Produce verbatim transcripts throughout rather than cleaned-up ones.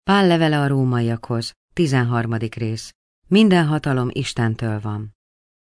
Pál levele a rómaiakhoz, tizenharmadik rész. Minden hatalom Istentől van.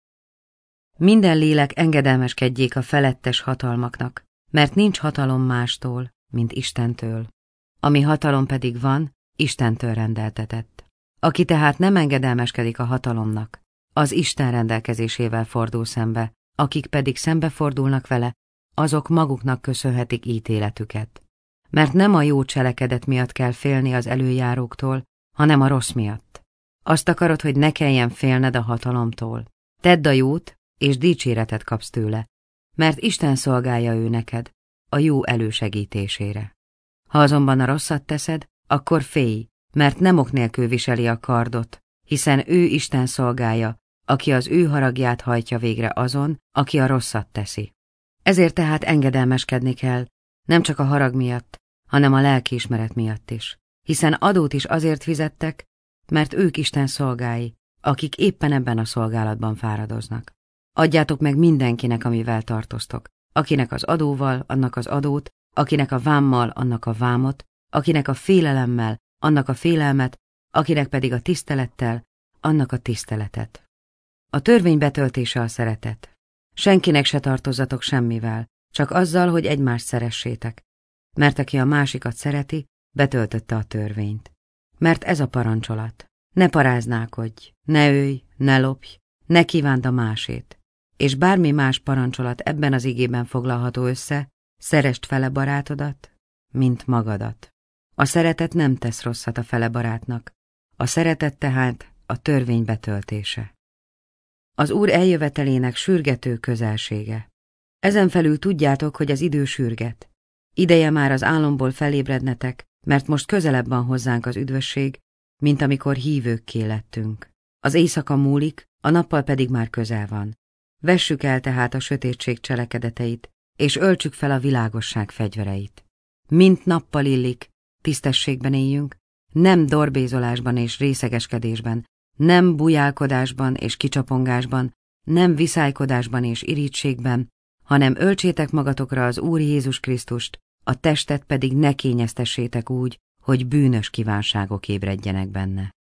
Minden lélek engedelmeskedjék a felettes hatalmaknak, mert nincs hatalom mástól, mint Istentől. Ami hatalom pedig van, Istentől rendeltetett. Aki tehát nem engedelmeskedik a hatalomnak, az Isten rendelkezésével fordul szembe, akik pedig szembefordulnak vele, azok maguknak köszönhetik ítéletüket. Mert nem a jó cselekedet miatt kell félni az előjáróktól, hanem a rossz miatt. Azt akarod, hogy ne kelljen félned a hatalomtól. Tedd a jót, és dicséretet kapsz tőle, mert Isten szolgálja ő neked, a jó elősegítésére. Ha azonban a rosszat teszed, akkor félj, mert nem ok nélkül viseli a kardot, hiszen ő Isten szolgálja, aki az ő haragját hajtja végre azon, aki a rosszat teszi. Ezért tehát engedelmeskedni kell, nem csak a harag miatt, hanem a lelkiismeret miatt is, hiszen adót is azért fizettek, mert ők Isten szolgái, akik éppen ebben a szolgálatban fáradoznak. Adjátok meg mindenkinek, amivel tartoztok, akinek az adóval, annak az adót, akinek a vámmal, annak a vámot, akinek a félelemmel, annak a félelmet, akinek pedig a tisztelettel, annak a tiszteletet. A törvény betöltése a szeretet. Senkinek se tartozzatok semmivel, csak azzal, hogy egymást szeressétek. Mert aki a másikat szereti, betöltötte a törvényt. Mert ez a parancsolat. Ne paráználkodj, ne ölj, ne lopj, ne kívánd a másét. És bármi más parancsolat ebben az igében foglalható össze, szeresd fele barátodat, mint magadat. A szeretet nem tesz rosszat a fele barátnak. A szeretet tehát a törvény betöltése. Az Úr eljövetelének sürgető közelsége. Ezen felül tudjátok, hogy az idő sürget. Ideje már az álomból felébrednetek, mert most közelebb van hozzánk az üdvösség, mint amikor hívőkké lettünk. Az éjszaka múlik, a nappal pedig már közel van. Vessük el tehát a sötétség cselekedeteit, és öltsük fel a világosság fegyvereit. Mint nappal illik, tisztességben éljünk, nem dorbézolásban és részegeskedésben, nem bujálkodásban és kicsapongásban, nem viszálykodásban és irítségben, hanem öltsétek magatokra az Úr Jézus Krisztust, a testet pedig ne kényeztessétek úgy, hogy bűnös kívánságok ébredjenek benne.